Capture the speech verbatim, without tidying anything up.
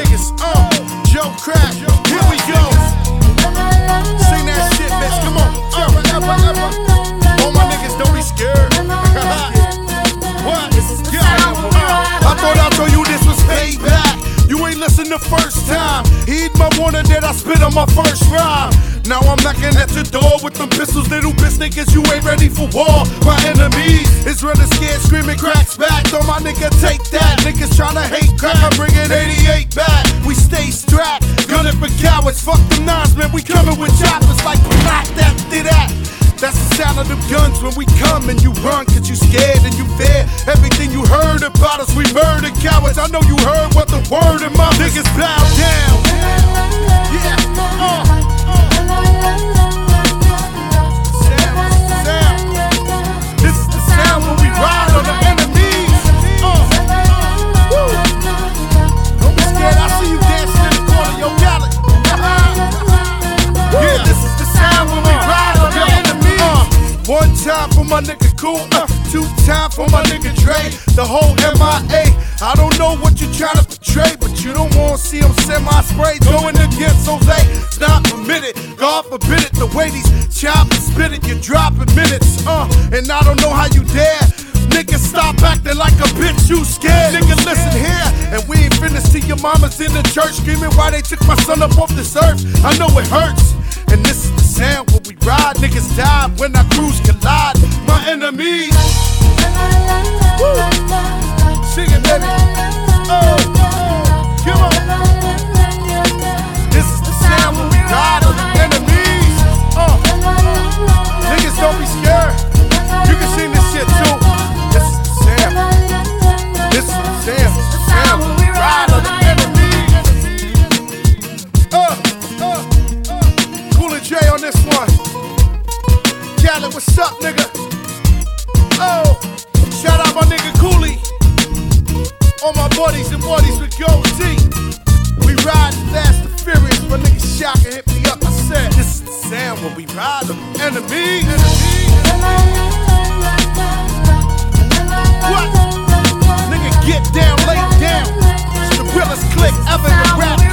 niggas. Uh, Joe Crack, here we go. Sing that shit, bitch. Come on. Uh, all my niggas, don't be scared. What? Yeah. Uh, I thought I told you this was payback. You ain't listen the first time. Heed my warning that I spit on my first rhyme. Now I'm knocking at your door with them pistols, little bitch niggas, you ain't ready for war. My enemies is really scared, screaming cracks back. Throw my nigga, take that. Niggas tryna hate crack, I'm bringing eighty-eight back. We stay strapped, gunning for cowards. Fuck them nines, man, we coming with choppers like black that, did that. That's the sound of them guns when we come and you run, cause you scared and you fear. Everything you heard about us, we murder cowards. I know you heard what the word of my niggas bow down. Yeah, uh. One time for my nigga Cool, uh, two time for my nigga Dre. The whole M I A, I don't know what you tryna portray, but you don't wanna see them semi-spray going against Jose. It's not permitted, God forbid it. The way these choppers spit it, you're dropping minutes, uh, and I don't know how you dare. Nigga, stop acting like a bitch, you scared. Nigga, listen here, and we ain't finished till your mama's in the church screaming why they took my son up off this earth. I know it hurts. And this is the sound when we ride. Niggas die when our crews collide. My enemies. Woo. Sing it, baby. Oh, come on. This is the sound when we ride on the enemies. Uh. Niggas, don't be scared. You can sing this shit too. This is the sound. This is the sound. This is the sound when we ride on the enemies. Uh, uh. Dre on this one. Khaled, what's up, nigga? Oh, shout out my nigga Cooley. All my buddies and buddies with Gold T. We riding fast and furious. My nigga Shock and hit me up. I said, this is the sound when we ride them enemies. What? Nigga, get down, lay down. It's the realest click ever in the rap.